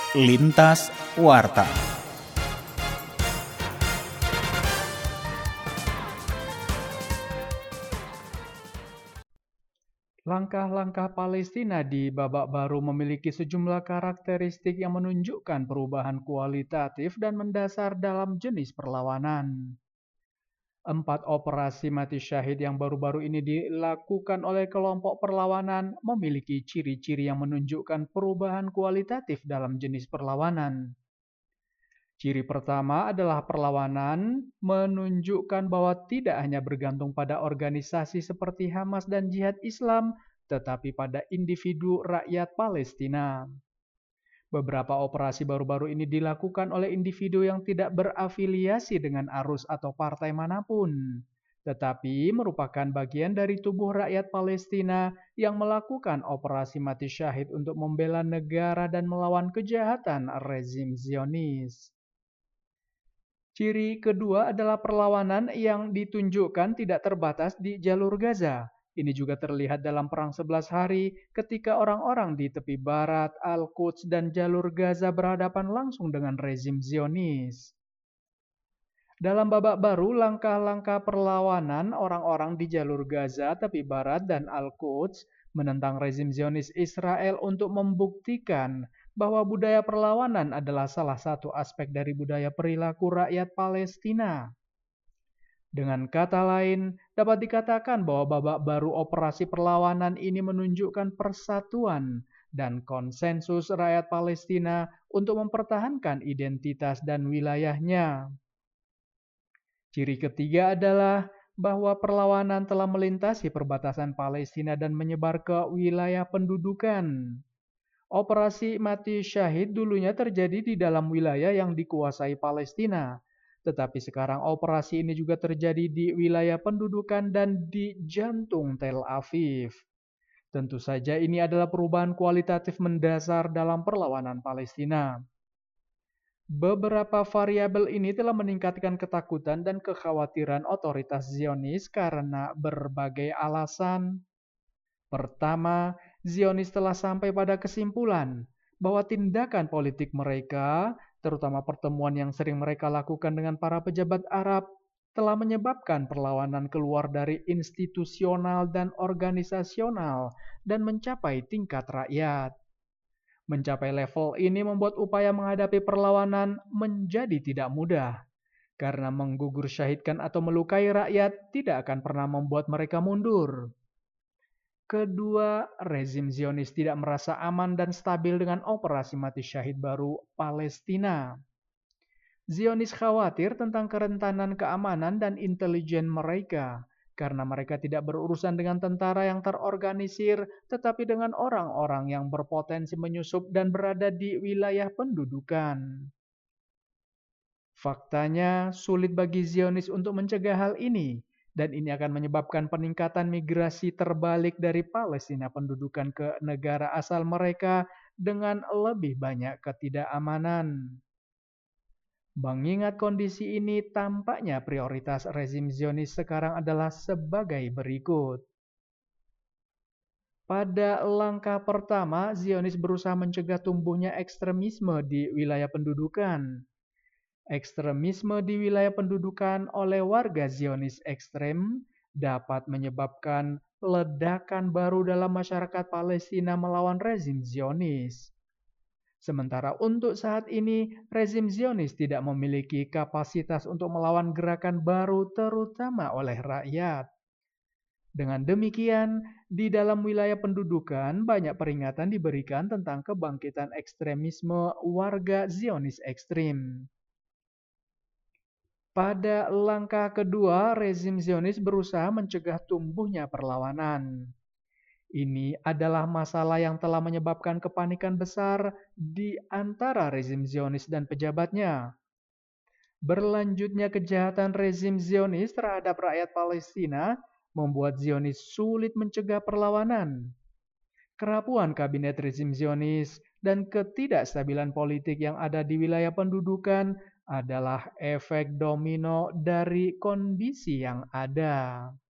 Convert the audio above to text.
Lintas Warta. Langkah-langkah Palestina di babak baru memiliki sejumlah karakteristik yang menunjukkan perubahan kualitatif dan mendasar dalam jenis perlawanan. 4 operasi mati syahid yang baru-baru ini dilakukan oleh kelompok perlawanan memiliki ciri-ciri yang menunjukkan perubahan kualitatif dalam jenis perlawanan. Ciri pertama adalah perlawanan menunjukkan bahwa tidak hanya bergantung pada organisasi seperti Hamas dan Jihad Islam, tetapi pada individu rakyat Palestina. Beberapa operasi baru-baru ini dilakukan oleh individu yang tidak berafiliasi dengan arus atau partai manapun, tetapi merupakan bagian dari tubuh rakyat Palestina yang melakukan operasi mati syahid untuk membela negara dan melawan kejahatan rezim Zionis. Ciri kedua adalah perlawanan yang ditunjukkan tidak terbatas di jalur Gaza. Ini juga terlihat dalam Perang 11 Hari ketika orang-orang di tepi barat, Al-Quds, dan jalur Gaza berhadapan langsung dengan rezim Zionis. Dalam babak baru, langkah-langkah perlawanan orang-orang di jalur Gaza, tepi barat, dan Al-Quds menentang rezim Zionis Israel untuk membuktikan bahwa budaya perlawanan adalah salah satu aspek dari budaya perilaku rakyat Palestina. Dengan kata lain, dapat dikatakan bahwa babak baru operasi perlawanan ini menunjukkan persatuan dan konsensus rakyat Palestina untuk mempertahankan identitas dan wilayahnya. Ciri ketiga adalah bahwa perlawanan telah melintasi perbatasan Palestina dan menyebar ke wilayah pendudukan. Operasi mati syahid dulunya terjadi di dalam wilayah yang dikuasai Palestina. Tetapi sekarang operasi ini juga terjadi di wilayah pendudukan dan di jantung Tel Aviv. Tentu saja ini adalah perubahan kualitatif mendasar dalam perlawanan Palestina. Beberapa variabel ini telah meningkatkan ketakutan dan kekhawatiran otoritas Zionis karena berbagai alasan. Pertama, Zionis telah sampai pada kesimpulan bahwa tindakan politik mereka, terutama pertemuan yang sering mereka lakukan dengan para pejabat Arab, telah menyebabkan perlawanan keluar dari institusional dan organisasional dan mencapai tingkat rakyat. Mencapai level ini membuat upaya menghadapi perlawanan menjadi tidak mudah, karena menggugur syahidkan atau melukai rakyat tidak akan pernah membuat mereka mundur. Kedua, rezim Zionis tidak merasa aman dan stabil dengan operasi mati syahid baru Palestina. Zionis khawatir tentang kerentanan keamanan dan intelijen mereka, karena mereka tidak berurusan dengan tentara yang terorganisir, tetapi dengan orang-orang yang berpotensi menyusup dan berada di wilayah pendudukan. Faktanya, sulit bagi Zionis untuk mencegah hal ini, dan ini akan menyebabkan peningkatan migrasi terbalik dari Palestina pendudukan ke negara asal mereka dengan lebih banyak ketidakamanan. Mengingat kondisi ini, tampaknya prioritas rezim Zionis sekarang adalah sebagai berikut. Pada langkah pertama, Zionis berusaha mencegah tumbuhnya ekstremisme di wilayah pendudukan. Ekstremisme di wilayah pendudukan oleh warga Zionis ekstrem dapat menyebabkan ledakan baru dalam masyarakat Palestina melawan rezim Zionis. Sementara untuk saat ini, rezim Zionis tidak memiliki kapasitas untuk melawan gerakan baru terutama oleh rakyat. Dengan demikian, di dalam wilayah pendudukan banyak peringatan diberikan tentang kebangkitan ekstremisme warga Zionis ekstrem. Pada langkah kedua, rezim Zionis berusaha mencegah tumbuhnya perlawanan. Ini adalah masalah yang telah menyebabkan kepanikan besar di antara rezim Zionis dan pejabatnya. Berlanjutnya kejahatan rezim Zionis terhadap rakyat Palestina membuat Zionis sulit mencegah perlawanan. Kerapuan kabinet rezim Zionis dan ketidakstabilan politik yang ada di wilayah pendudukan adalah efek domino dari kondisi yang ada.